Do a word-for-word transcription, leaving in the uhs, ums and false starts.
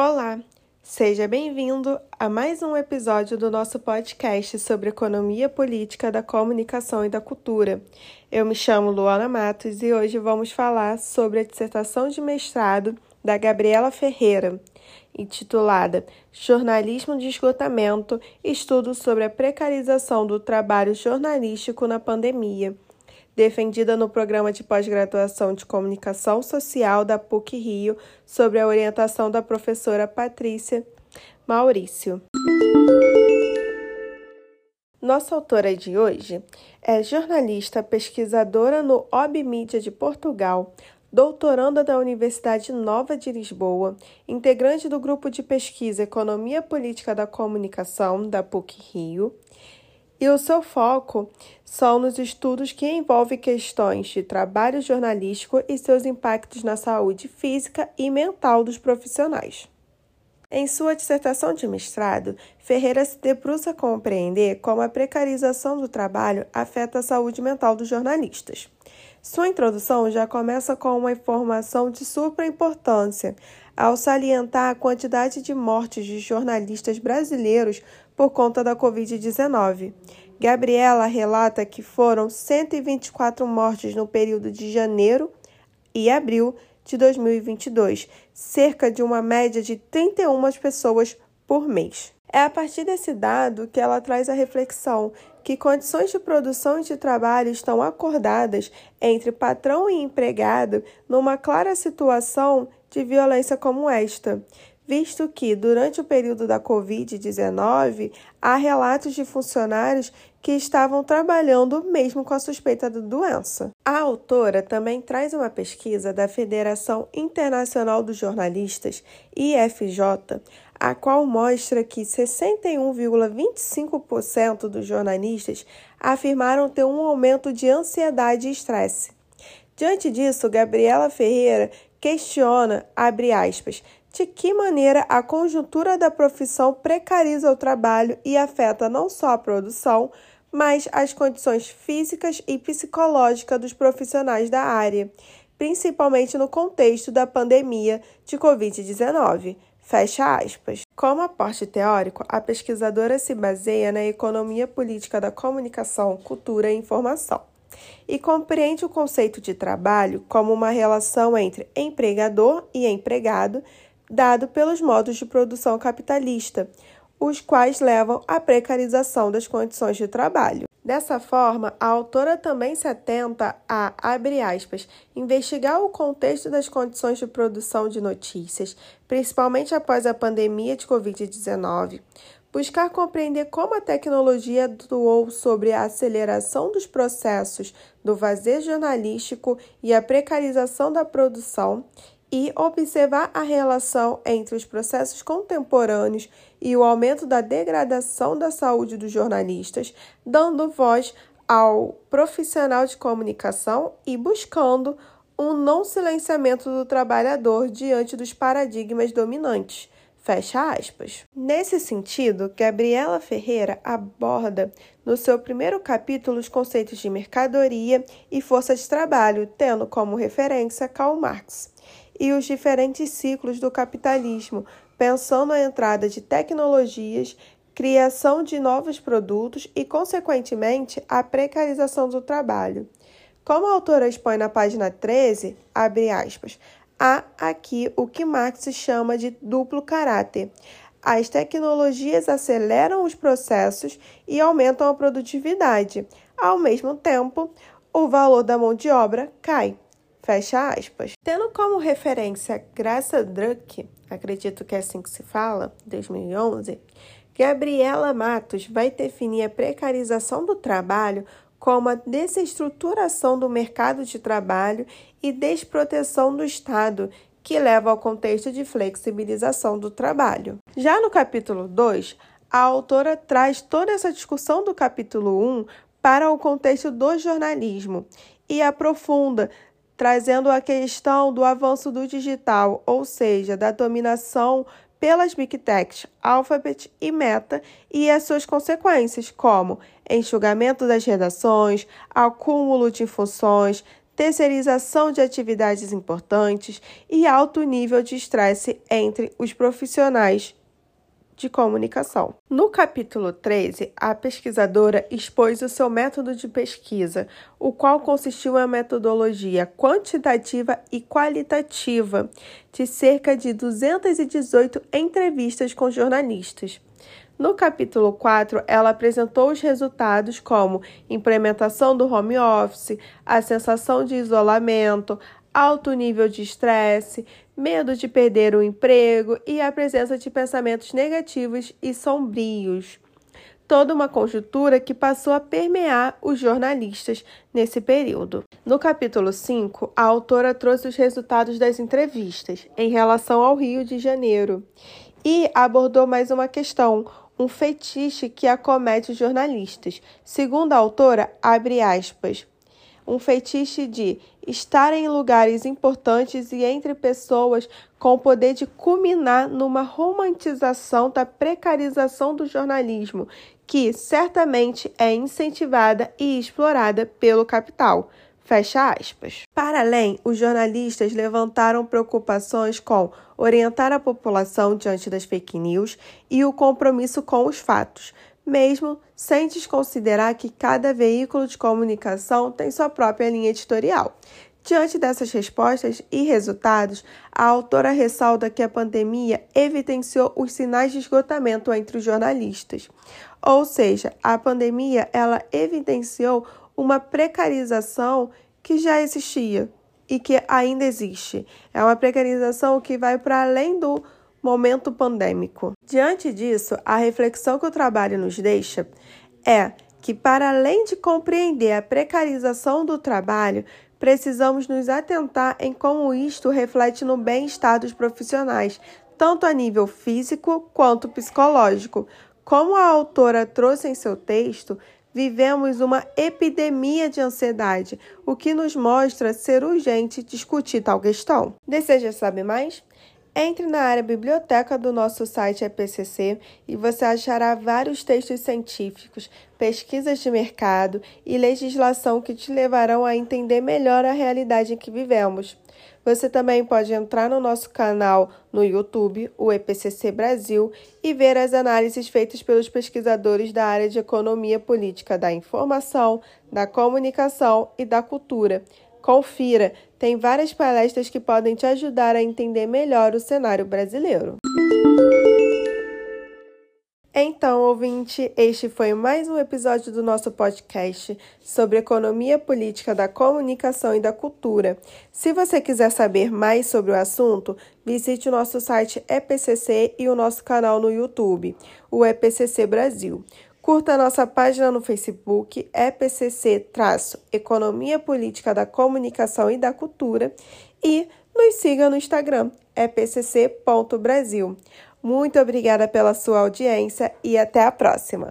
Olá, seja bem-vindo a mais um episódio do nosso podcast sobre economia política da comunicação e da cultura. Eu me chamo Luana Matos e hoje vamos falar sobre a dissertação de mestrado da Gabriela Ferreira, intitulada Jornalismo de Esgotamento, estudo sobre a precarização do trabalho jornalístico na pandemia, defendida no programa de pós-graduação de Comunicação Social da PUC-Rio, sobre a orientação da professora Patrícia Maurício. Nossa autora de hoje é jornalista pesquisadora no O B Mídia de Portugal, doutoranda da Universidade Nova de Lisboa, integrante do grupo de pesquisa Economia Política da Comunicação da PUC-Rio, e o seu foco são nos estudos que envolvem questões de trabalho jornalístico e seus impactos na saúde física e mental dos profissionais. Em sua dissertação de mestrado, Ferreira se debruça a compreender como a precarização do trabalho afeta a saúde mental dos jornalistas. Sua introdução já começa com uma informação de supra importância, ao salientar a quantidade de mortes de jornalistas brasileiros por conta da covid dezenove. Gabriela relata que foram cento e vinte e quatro mortes no período de janeiro e abril de dois mil e vinte e dois, cerca de uma média de trinta e uma pessoas por mês. É a partir desse dado que ela traz a reflexão que condições de produção e de trabalho estão acordadas entre patrão e empregado numa clara situação de violência como esta, visto que, durante o período da covid dezenove, há relatos de funcionários que estavam trabalhando mesmo com a suspeita da doença. A autora também traz uma pesquisa da Federação Internacional dos Jornalistas, I F J, a qual mostra que sessenta e um vírgula vinte e cinco por cento dos jornalistas afirmaram ter um aumento de ansiedade e estresse. Diante disso, Gabriela Ferreira questiona, abre aspas, de que maneira a conjuntura da profissão precariza o trabalho e afeta não só a produção, mas as condições físicas e psicológicas dos profissionais da área, principalmente no contexto da pandemia de covid dezenove. Fecha aspas. Como aporte teórico, a pesquisadora se baseia na economia política da comunicação, cultura e informação, e compreende o conceito de trabalho como uma relação entre empregador e empregado, dado pelos modos de produção capitalista, os quais levam à precarização das condições de trabalho. Dessa forma, a autora também se atenta a, abre aspas, investigar o contexto das condições de produção de notícias, principalmente após a pandemia de covid dezenove, buscar compreender como a tecnologia atuou sobre a aceleração dos processos do vazio jornalístico e a precarização da produção, e observar a relação entre os processos contemporâneos e o aumento da degradação da saúde dos jornalistas, dando voz ao profissional de comunicação e buscando um não silenciamento do trabalhador diante dos paradigmas dominantes. Fecha aspas. Nesse sentido, Gabriela Ferreira aborda no seu primeiro capítulo os conceitos de mercadoria e força de trabalho, tendo como referência Karl Marx, e os diferentes ciclos do capitalismo, pensando a entrada de tecnologias, criação de novos produtos e, consequentemente, a precarização do trabalho. Como a autora expõe na página treze, abre aspas, há aqui o que Marx chama de duplo caráter. As tecnologias aceleram os processos e aumentam a produtividade. Ao mesmo tempo, o valor da mão de obra cai. Fecha aspas. Tendo como referência Graça Druck, acredito que é assim que se fala, dois mil e onze, Gabriela Matos vai definir a precarização do trabalho como a desestruturação do mercado de trabalho e desproteção do Estado, que leva ao contexto de flexibilização do trabalho. Já no capítulo dois, a autora traz toda essa discussão do capítulo um para o contexto do jornalismo e aprofunda, trazendo a questão do avanço do digital, ou seja, da dominação pelas Big Techs, Alphabet e Meta, e as suas consequências, como enxugamento das redações, acúmulo de funções, terceirização de atividades importantes e alto nível de estresse entre os profissionais de comunicação. No capítulo treze, a pesquisadora expôs o seu método de pesquisa, o qual consistiu em uma metodologia quantitativa e qualitativa de cerca de duzentas e dezoito entrevistas com jornalistas. No capítulo quatro, ela apresentou os resultados como implementação do home office, a sensação de isolamento, alto nível de estresse, medo de perder o emprego e a presença de pensamentos negativos e sombrios. Toda uma conjuntura que passou a permear os jornalistas nesse período. No capítulo cinco, a autora trouxe os resultados das entrevistas em relação ao Rio de Janeiro e abordou mais uma questão, um fetiche que acomete os jornalistas. Segundo a autora, abre aspas, um fetiche de estar em lugares importantes e entre pessoas com o poder de culminar numa romantização da precarização do jornalismo, que certamente é incentivada e explorada pelo capital. Fecha aspas. Para além, os jornalistas levantaram preocupações com orientar a população diante das fake news e o compromisso com os fatos, mesmo sem desconsiderar que cada veículo de comunicação tem sua própria linha editorial. Diante dessas respostas e resultados, a autora ressalta que a pandemia evidenciou os sinais de esgotamento entre os jornalistas. Ou seja, a pandemia ela evidenciou uma precarização que já existia e que ainda existe. É uma precarização que vai para além do momento pandêmico. Diante disso, a reflexão que o trabalho nos deixa é que, para além de compreender a precarização do trabalho, precisamos nos atentar em como isto reflete no bem-estar dos profissionais, tanto a nível físico quanto psicológico. Como a autora trouxe em seu texto, vivemos uma epidemia de ansiedade, o que nos mostra ser urgente discutir tal questão. Deseja saber mais? Entre na área biblioteca do nosso site E P C C e você achará vários textos científicos, pesquisas de mercado e legislação que te levarão a entender melhor a realidade em que vivemos. Você também pode entrar no nosso canal no YouTube, o E P C C Brasil, e ver as análises feitas pelos pesquisadores da área de economia política da informação, da comunicação e da cultura. Confira, tem várias palestras que podem te ajudar a entender melhor o cenário brasileiro. Então, ouvinte, este foi mais um episódio do nosso podcast sobre economia política da comunicação e da cultura. Se você quiser saber mais sobre o assunto, visite o nosso site E P C C e o nosso canal no YouTube, o E P C C Brasil. Curta a nossa página no Facebook, E P C C-Economia Política da Comunicação e da Cultura, e nos siga no Instagram, E P C C ponto Brasil. Muito obrigada pela sua audiência e até a próxima!